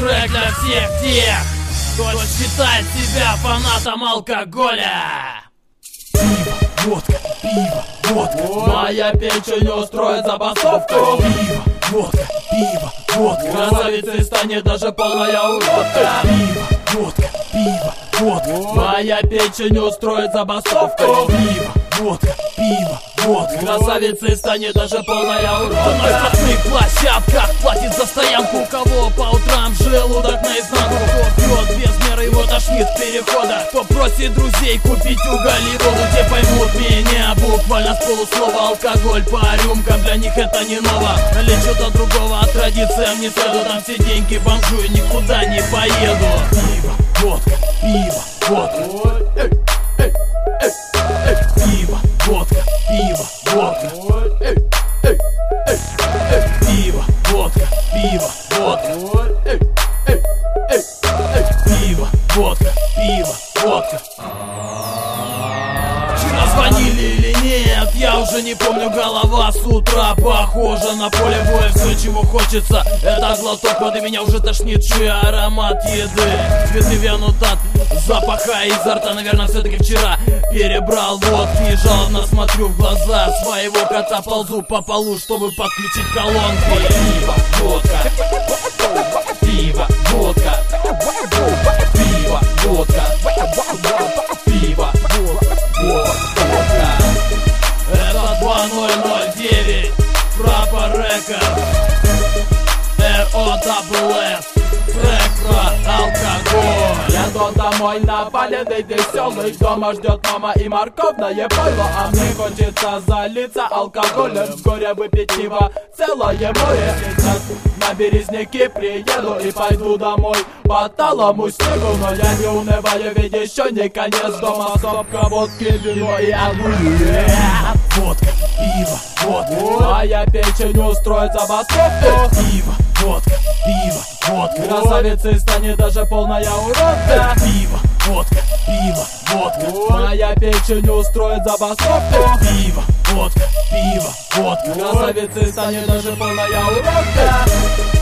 трек для всех тех, кто считает себя фанатом алкоголя. Пиво, водка, пиво, водка. Моя печень устроит забастовку. Пиво, водка, пиво, водка. Красавицей станет даже полная уродка. Пиво, водка, пиво, водка. Моя печень устроит забастовку. Пиво, водка, пиво, водка. Красавицей станет даже полная уродка. На штрафных площадках платит за стоянку. У кого по утрам желудок наизнанку. Кто пьет без меры, его тошнит в переходах. Кто просит друзей купить уголь и воду, те поймут меня буквально с полуслова. Алкоголь по рюмкам, для них это не ново. Налечу от другого, а традициям не следу. Там все деньги бомжу и никуда не поеду. Пиво, водка, пиво, водка. Пиво, водка, пиво, водка. Пиво, водка, пиво, водка. Пиво, водка, пиво, водка. Вчера звонили или нет, я уже не помню, голова с утра похожа на поле боя. Все, чего хочется, это глоток воды. Меня уже тошнит, чуя аромат еды. Цветы вянут от запаха изо рта. Наверное, все-таки вчера перебрал водки. Жалобно смотрю в глаза своего кота. Ползу по полу, чтобы подключить колонки. Пиво, водка. Пиво, водка. Пиво, водка. Пиво, водка. Это 2009, Прапор Рекорд, ROWS, трек про алкоголь. Еду домой наваленный, веселый. Дома ждет мама и морковное пойло. А мне хочется залиться алкоголем. С горя выпить пиво целое море. Сейчас на Березняки приеду и пойду домой по талому снегу. Но я не унываю, ведь еще не конец. Дома стопка водки, вино и огурец. Водка, пиво, водка. Моя печень устроит забастовку. Пиво, водка, пиво, водка. Красавицей станет даже полная уродка. Пиво, водка, пиво, водка. Моя печень устроит забастовку. Пиво, водка, пиво, водка. Красавицей станет даже полная уродка.